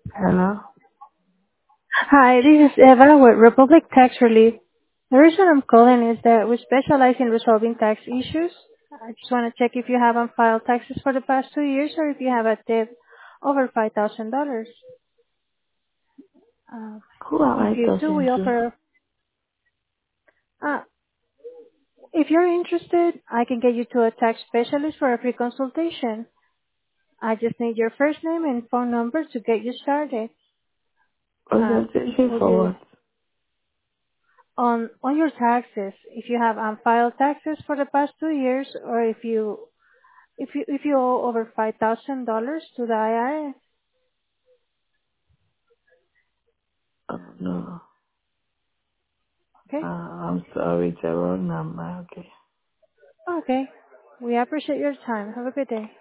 Hello? Hi, this is Eva with Republic Tax Relief. The reason I'm calling is that we specialize in resolving tax issues. I just want to check if you haven't filed taxes for the past 2 years or if you have a debt over $5,000. Uh, Who am if I you do, talking we to? offer, uh, if you're interested, I can get you to a tax specialist for a free consultation. I just need your first name and phone number to get you started. Uh, Consultation would for you what? on your taxes, if you have unfiled taxes for the past 2 years, or if you owe over $5,000 to the IRS. Oh, no. Okay? I'm sorry, it's a wrong number. Okay. Okay. We appreciate your time. Have a good day.